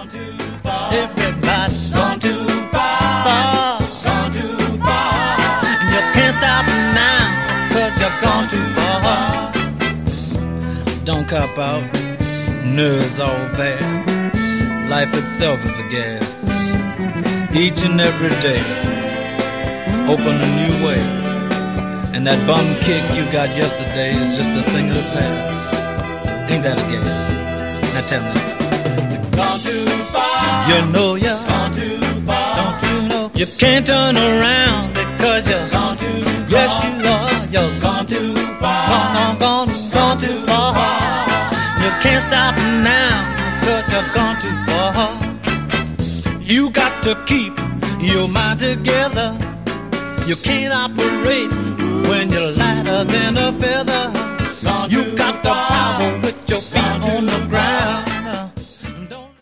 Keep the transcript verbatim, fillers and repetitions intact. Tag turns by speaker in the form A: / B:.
A: Gone too far. Everybody's gone too far. Gone too far. And you can't stop now, cause you've gone too far. Don't cop out, nerves all bad. Life itself is a gas. Each and every day, open a new way. And that bum kick you got yesterday is just a thing of the past. Ain't that a gas? Now tell me. Gone too far. You know you're gone too far. Don't you know you can't turn around because you're gone too far. Yes, you are. You're gone too far. Gone, gone, gone, gone too far. You can't stop now because you've gone too far. You got to keep your mind together. You can't operate when you're lighter than a feather. You got the power with your feet on the